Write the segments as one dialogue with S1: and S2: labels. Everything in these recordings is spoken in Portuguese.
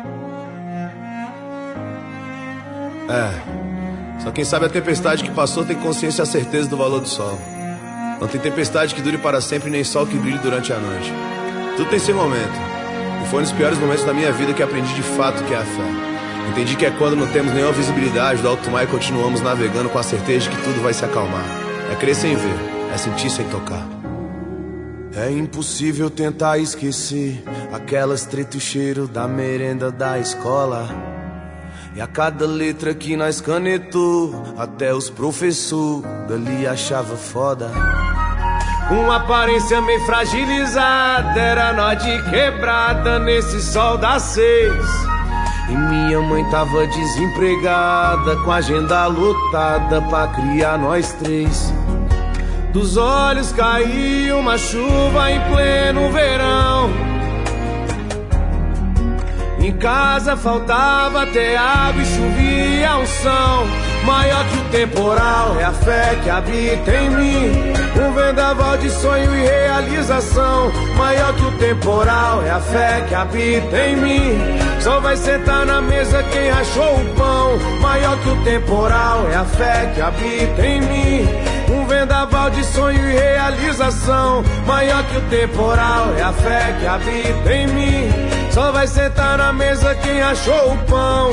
S1: Só quem sabe a tempestade que passou tem consciência e a certeza do valor do sol. Não tem tempestade que dure para sempre, nem sol que brilhe durante a noite. Tudo tem seu momento. E foi nos piores momentos da minha vida que aprendi de fato o que é a fé. Entendi que é quando não temos nenhuma visibilidade do alto mar e continuamos navegando com a certeza de que tudo vai se acalmar. É crer sem ver, é sentir sem tocar. É impossível tentar esquecer aquelas treta e o cheiro da merenda da escola. E a cada letra que nós canetou, até os professores dali achava foda. Com aparência meio fragilizada, era nó de quebrada nesse sol das 6. E minha mãe tava desempregada, com a agenda lotada pra criar nós 3. Dos olhos caiu uma chuva em pleno verão. Em casa faltava até água e chovia unção. Maior que o temporal é a fé que habita em mim. Um vendaval de sonho e realização. Maior que o temporal é a fé que habita em mim. Só vai sentar na mesa quem rachou o pão. Maior que o temporal é a fé que habita em mim. Um vendaval de sonho e realização. Maior que o temporal é a fé que habita em mim. Só vai sentar na mesa quem achou o pão.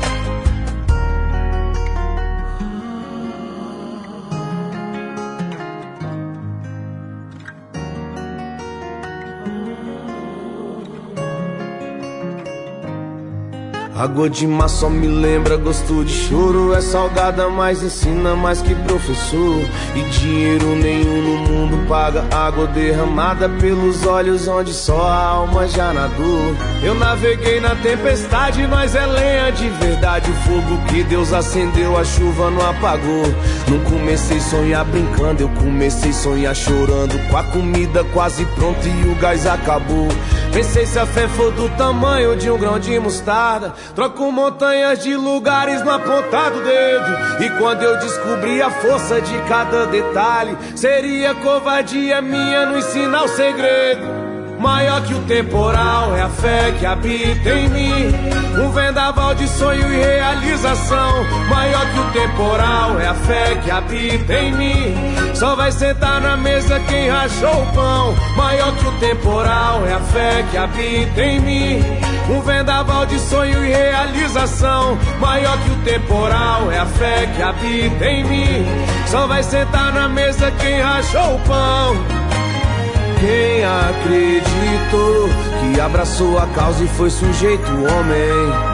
S1: Água de mar só me lembra gosto de choro. É salgada, mas ensina mais que professor. E dinheiro nenhum no mundo paga água derramada pelos olhos onde só a alma já nadou. Eu naveguei na tempestade, nós é lenha de verdade. O fogo que Deus acendeu, a chuva não apagou. Não comecei a sonhar brincando, eu comecei a sonhar chorando. Com a comida quase pronta e o gás acabou. Pensei se a fé for do tamanho de um grão de mostarda, troco montanhas de lugares no apontar do dedo. E quando eu descobri a força de cada detalhe, seria covardia minha não ensinar o segredo. Maior que o temporal é a fé que habita em mim. Um vendaval de sonho e realização. Maior que o temporal é a fé que habita em mim. Só vai sentar na mesa quem rachou o pão. Maior que o temporal é a fé que habita em mim. Um vendaval de sonho e realização. Maior que o temporal é a fé que habita em mim. Só vai sentar na mesa quem rachou o pão. Quem acreditou, que abraçou a causa e foi sujeito homem,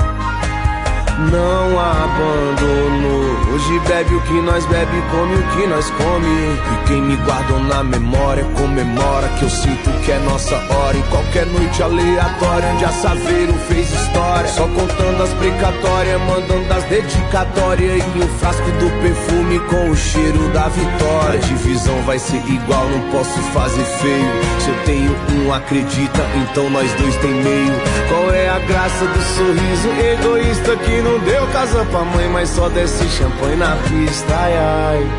S1: não abandonou. Hoje bebe o que nós bebe, come o que nós come. E quem me guardou na memória comemora que eu sinto que é nossa hora. Em qualquer noite aleatória onde a Saveiro fez história, só contando as precatórias, mandando as dedicatórias. E um frasco do perfume com o cheiro da vitória. A divisão vai ser igual, não posso fazer feio. Se eu tenho um, acredita, então nós dois tem meio. Qual é a graça do sorriso egoísta que não deu casa pra mãe, mas só desce champanhe na pista, ai, ai.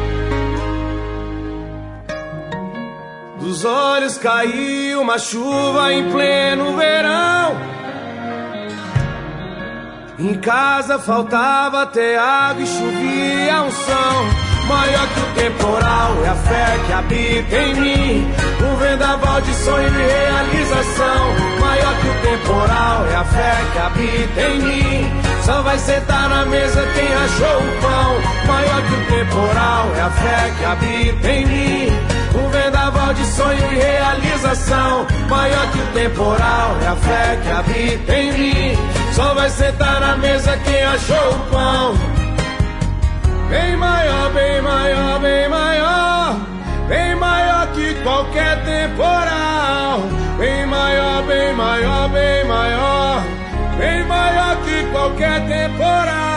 S1: Dos olhos caiu uma chuva em pleno verão. Em casa faltava até água e chovia unção. Maior que o temporal é a fé que habita em mim. Um vendaval de sonho e realização. Maior que o temporal é a fé que habita em mim. Só vai sentar na mesa quem achou o pão. Maior que o temporal é a fé que habita em mim. Um vendaval de sonho e realização. Maior que o temporal é a fé que habita em mim. Só vai sentar na mesa quem achou o pão. Bem maior, bem maior, bem maior. Bem maior que qualquer temporal. Bem maior, bem maior, bem maior. Bem maior que qualquer temporal.